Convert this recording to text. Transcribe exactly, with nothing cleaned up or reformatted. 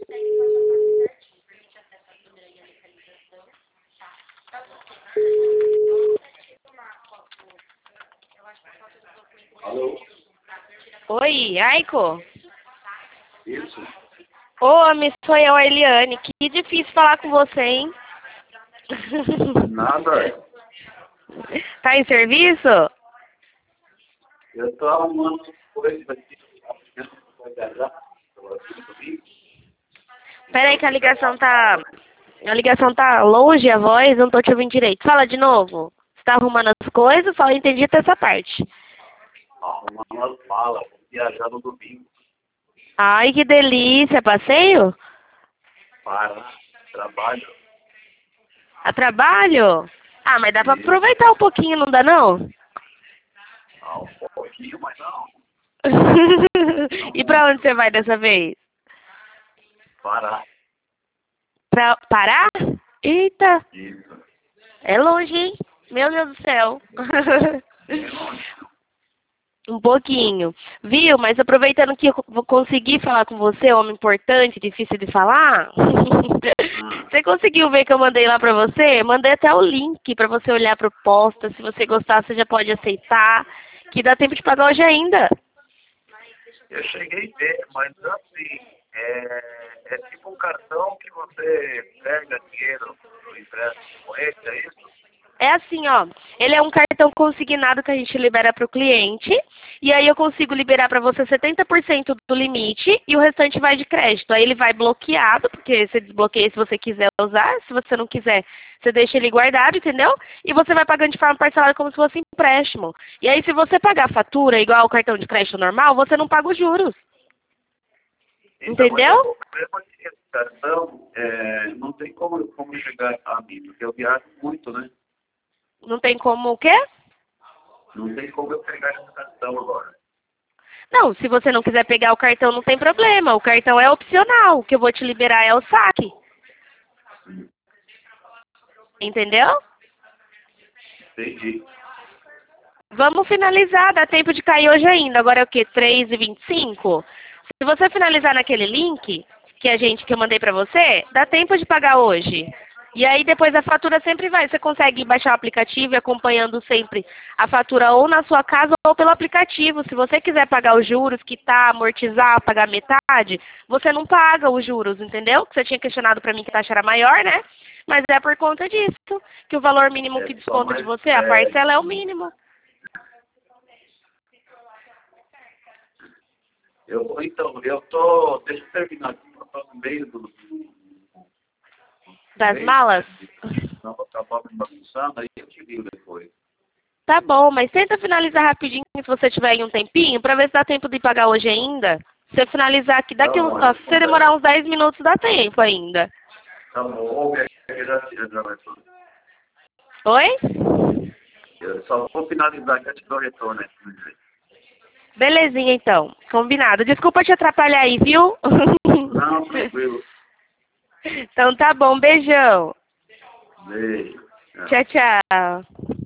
Alô? Oi, Aiko? Isso? Ô, me sou eu, a Eliane. Que difícil falar com você, hein? Nada. Tá em serviço? Eu tô arrumando coisas aqui. Vai viajar. Peraí que a ligação tá... A ligação tá longe, a voz, não tô te ouvindo direito. Fala de novo. Você tá arrumando as coisas? Só entendi até essa parte. Arrumando as malas. Vou viajar no domingo. Ai, que delícia. Passeio? Para. Trabalho. A trabalho? Ah, mas dá pra Isso. aproveitar um pouquinho, não dá não? Ah, um pouquinho, mas não. E pra onde você vai dessa vez? Parar. Pra Pará? Eita, Isso. é longe, hein? Meu Deus do céu. Bem longe. Um pouquinho. Viu? Mas aproveitando que eu vou conseguir falar com você, homem importante, difícil de falar. Você conseguiu ver que eu mandei lá pra você? Mandei até o link pra você olhar a proposta. Se você gostar, você já pode aceitar. Que dá tempo de pagar hoje ainda. Eu cheguei a ver, mas assim, é, é tipo um cartão que você pega dinheiro do empréstimo com ele, é isso? É assim, ó. Ele é um cartão consignado que a gente libera para o cliente. E aí eu consigo liberar para você setenta por cento do limite e o restante vai de crédito. Aí ele vai bloqueado, porque você desbloqueia se você quiser usar. Se você não quiser, você deixa ele guardado, entendeu? E você vai pagando de forma parcelada como se fosse empréstimo. E aí se você pagar a fatura igual o cartão de crédito normal, você não paga os juros. Então, mas Entendeu? o problema é que esse cartão é, não tem como, como chegar a mim, porque eu viajo muito, né? Não tem como o quê? Não tem como eu pegar esse cartão agora. Não, se você não quiser pegar o cartão, não tem problema. O cartão é opcional. O que eu vou te liberar é o saque. Entendeu? Entendi. Vamos finalizar. Dá tempo de cair hoje ainda. Agora é o quê? três e vinte e cinco? Se você finalizar naquele link que a gente que eu mandei pra você, dá tempo de pagar hoje. E aí depois a fatura sempre vai. Você consegue baixar o aplicativo e acompanhando sempre a fatura ou na sua casa ou pelo aplicativo. Se você quiser pagar os juros, quitar, amortizar, pagar metade, você não paga os juros, entendeu? Que você tinha questionado pra mim que a taxa era maior, né? Mas é por conta disso, que o valor mínimo É que só desconta de mais. você, a É, parcela é o mínimo. eu, então, eu tô. Deixa eu terminar aqui, eu tô no meio do. Das Meio, malas? não, vou acabar me bagunçando, aí eu te ligo depois. Tá bom, mas tenta finalizar rapidinho se você tiver aí um tempinho, pra ver se dá tempo de pagar hoje ainda. Se você finalizar aqui, Tá daqui uns, bom, a ó, gente se você conversa. demorar uns dez minutos, dá tempo ainda. Tá bom, ouve aí que eu já, eu já vai tudo. Oi? Eu só vou finalizar que eu te dou retorno aí. Belezinha, então. Combinado. Desculpa te atrapalhar aí, viu? Não, tranquilo. Então tá bom, beijão. Beijo. Tchau, tchau.